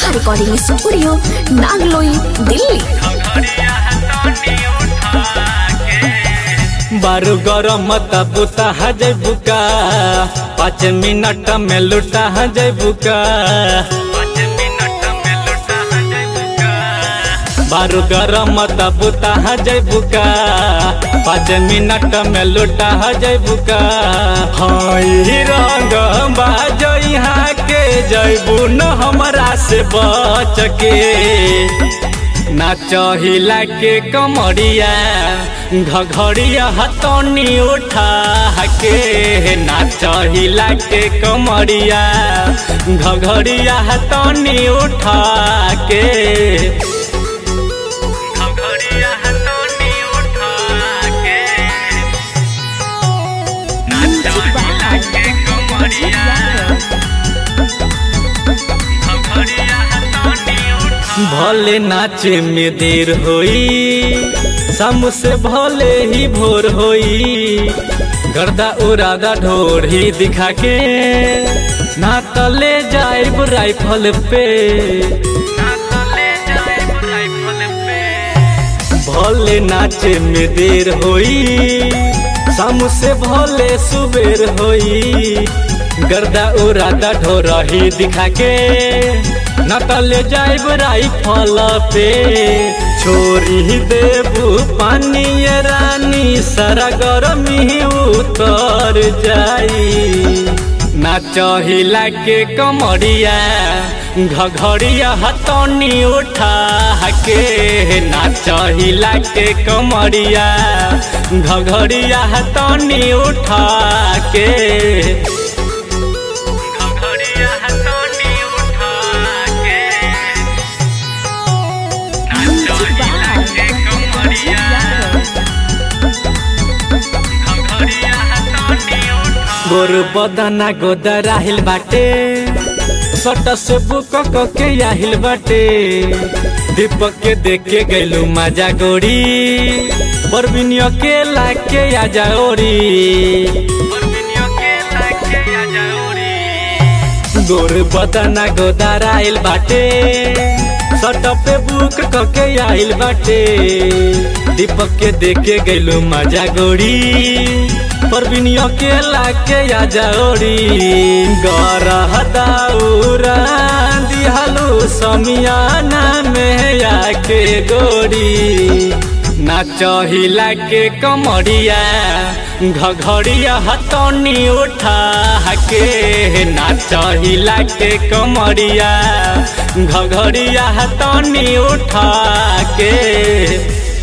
Maha Recording Studio, Nagloi, Delhi. बारू गरम बुता जय बुका 5 मिनट में लुटा जय बुका बारू गरम बुता जय बुका 5 मिनट में लुटा जय बुका हई रंग बाजो यहाँ के जयबू न हमरा से बच के नाचहिला के कमरिया घघड़िया हथौनी उठा के नाचहिला के कमरिया घघड़िया हथौनी उठा के घघड़िया हथौनी उठा के नाचहिला के कमरिया भले नाचे में देर होई शाम से भले ही भोर होई गर्दा उरादा ढोर ही दिखा के ना तले जाइब राइफल पे भले नाचे में देर होई शाम से भले सुबेर होई गर्दा उरादा ढोर ही दिखा के न तले जाइब राइफल पे छोरी देबू पानी रानी सारा गरमी उतर जाई नाचहिला के कमरिया घघड़िया हथौनी उठा के नाचहिला के कमरिया घघड़िया हथौनी उठा के गोर बदना गोदराहिल बाटे सट से बुक के आहिल बाटे दीपक के देखे गैलू मजा गोरी परबिनियो के लाके आजा ओरी गोर बदना गोदराहिल बाटे सट पे बुक के आहिल बाटे दीपक के देखे गैलू मजा गोरी परबिनियो के लाके आजाओरी गरह दाउरा दिहलू समियाना में आके गोरी नाचहिला के कमरिया घघड़िया हथौनी उठा के नाचहिला के कमरिया घघड़िया हथौनी उठा के